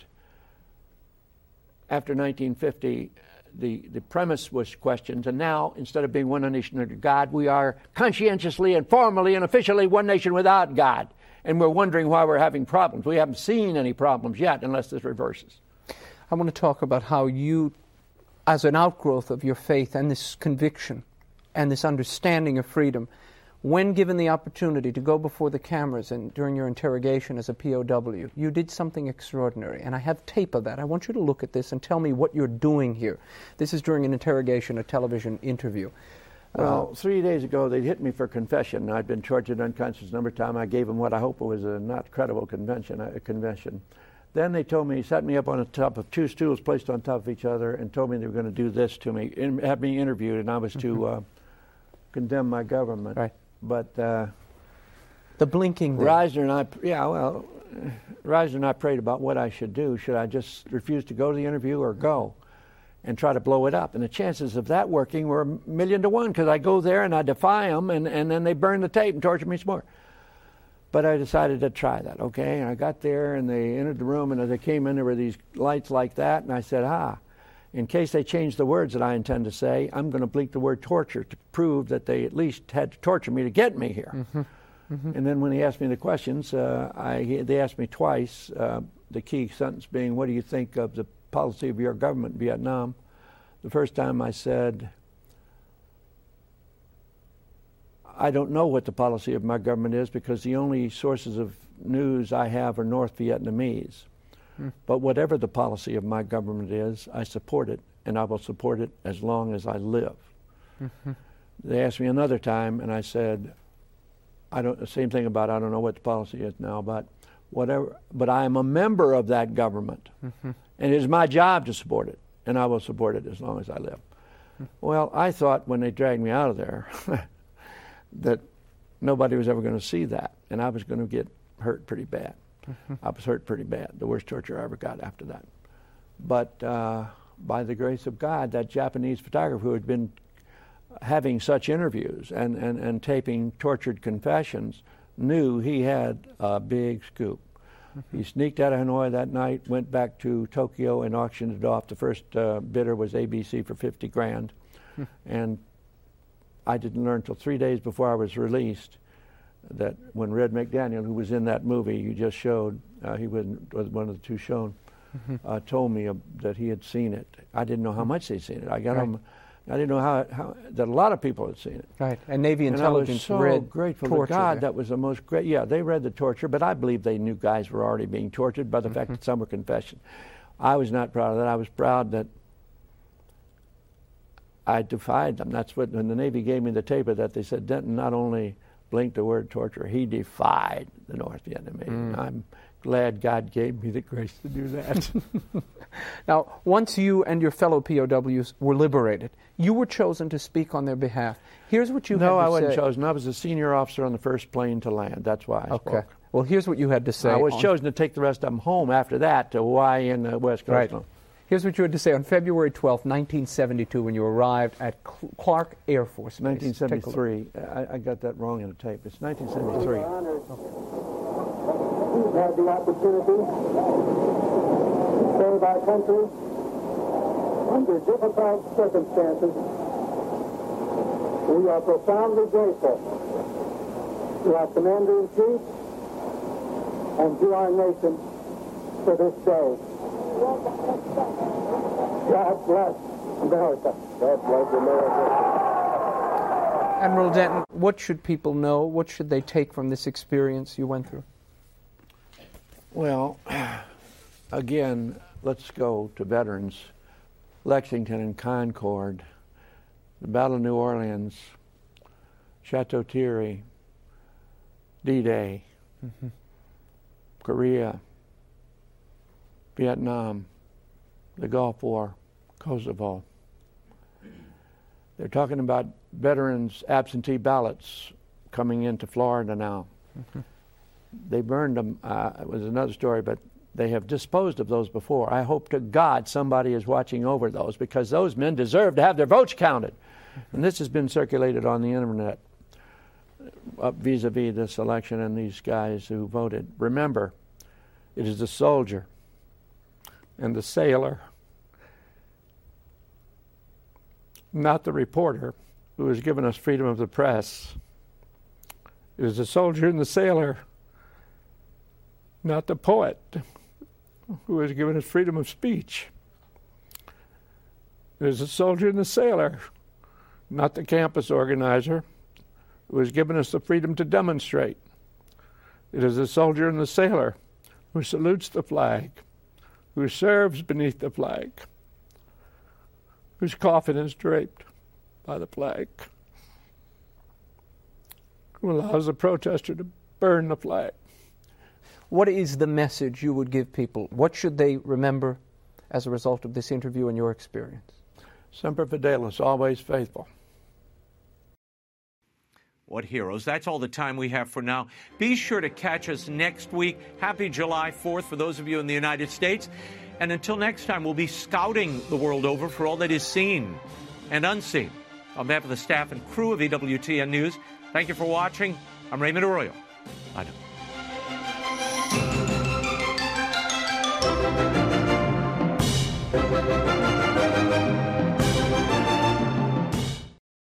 after nineteen fifty, the, the premise was questioned. And now, instead of being one nation under God, we are conscientiously and formally and officially one nation without God. And we're wondering why we're having problems. We haven't seen any problems yet unless this reverses. I want to talk about how you, as an outgrowth of your faith and this conviction and this understanding of freedom, when given the opportunity to go before the cameras and during your interrogation as a P O W, you did something extraordinary. And I have tape of that. I want you to look at this and tell me what you're doing here. This is during an interrogation, a television interview. Well, uh, three days ago, they hit me for confession. I'd been tortured unconscious a number of times. I gave them what I hope was a not credible convention, a confession. Then they told me, set me up on the top of two stools placed on top of each other and told me they were going to do this to me, in, have me interviewed, and I was to mm-hmm. uh, condemn my government. Right. But uh, the blinking there. Reisner and I, yeah, well, Reisner and I prayed about what I should do. Should I just refuse to go to the interview or go and try to blow it up? And the chances of that working were a million to one, because I go there and I defy them, and, and then they burn the tape and torture me some more. But I decided to try that, okay? And I got there, and they entered the room, and as they came in, there were these lights like that, and I said, ah, in case they change the words that I intend to say, I'm going to blink the word torture to prove that they at least had to torture me to get me here. Mm-hmm. Mm-hmm. And then when he asked me the questions, uh, I, he, they asked me twice, uh, the key sentence being, what do you think of the policy of your government in Vietnam? The first time I said, I don't know what the policy of my government is, because the only sources of news I have are North Vietnamese. Hmm. But whatever the policy of my government is, I support it, and I will support it as long as I live. Mm-hmm. They asked me another time, and I said, I don't, the same thing about, I don't know what the policy is now, but whatever, but I am a member of that government, mm-hmm. and it is my job to support it, and I will support it as long as I live. Mm-hmm. Well, I thought when they dragged me out of there that nobody was ever going to see that, and I was going to get hurt pretty bad. Mm-hmm. I was hurt pretty bad, the worst torture I ever got after that. But uh, by the grace of God, that Japanese photographer who had been having such interviews and, and, and taping tortured confessions knew he had a big scoop. Mm-hmm. He sneaked out of Hanoi that night, went back to Tokyo and auctioned it off. The first uh, bidder was A B C for fifty grand. Mm-hmm. And I didn't learn until three days before I was released that when Red McDaniel, who was in that movie you just showed, uh, he was, was one of the two shown, mm-hmm. uh, told me uh, that he had seen it. I didn't know how much they'd seen it. I got right. him. I didn't know how, how that a lot of people had seen it. Right, and Navy intelligence and I was so read grateful torture to God. there. That was the most great. Yeah, they read the torture, but I believe they knew guys were already being tortured by the mm-hmm. fact that some were confession. I was not proud of that. I was proud that I defied them. That's what, when the Navy gave me the tape of that, they said, Denton not only blinked the word torture. He defied the North Vietnamese. Mm. I'm glad God gave me the grace to do that. Now, once you and your fellow P O Ws were liberated, you were chosen to speak on their behalf. Here's what you no, had to I wasn't say. chosen. I was a senior officer on the first plane to land. That's why I okay. spoke. Well, here's what you had to say. I was on... chosen to take the rest of them home after that to Hawaii and the West Coast. Right. Here's what you had to say on February twelfth, nineteen seventy-two, when you arrived at Clark Air Force Base. nineteen seventy-three. I, I got that wrong in the tape. It's nineteen seventy-three. We've had the opportunity to save our country under difficult circumstances. We are profoundly grateful to our Commander-in-Chief and to our nation for this day. God bless America. God bless America. Admiral Denton, what should people know? What should they take from this experience you went through? Well, again, let's go to veterans. Lexington and Concord, the Battle of New Orleans, Chateau Thierry, D-Day, mm-hmm. Korea, Vietnam, the Gulf War, Kosovo. They're talking about veterans' absentee ballots coming into Florida now. Mm-hmm. They burned them. Uh, it was another story, but they have disposed of those before. I hope to God somebody is watching over those, because those men deserve to have their votes counted. Mm-hmm. And this has been circulated on the internet uh, vis-a-vis this election and these guys who voted. Remember, it is the soldier and the sailor, not the reporter, who has given us freedom of the press. It is the soldier and the sailor, not the poet, who has given us freedom of speech. It is the soldier and the sailor, not the campus organizer, who has given us the freedom to demonstrate. It is the soldier and the sailor who salutes the flag, who serves beneath the flag, whose coffin is draped by the flag, who allows the protester to burn the flag. What is the message you would give people? What should they remember as a result of this interview and your experience? Semper Fidelis, always faithful. What heroes. That's all the time we have for now. Be sure to catch us next week. Happy July fourth for those of you in the United States. And until next time, we'll be scouting the world over for all that is seen and unseen. On behalf of the staff and crew of E W T N News, thank you for watching. I'm Raymond Arroyo. Bye now.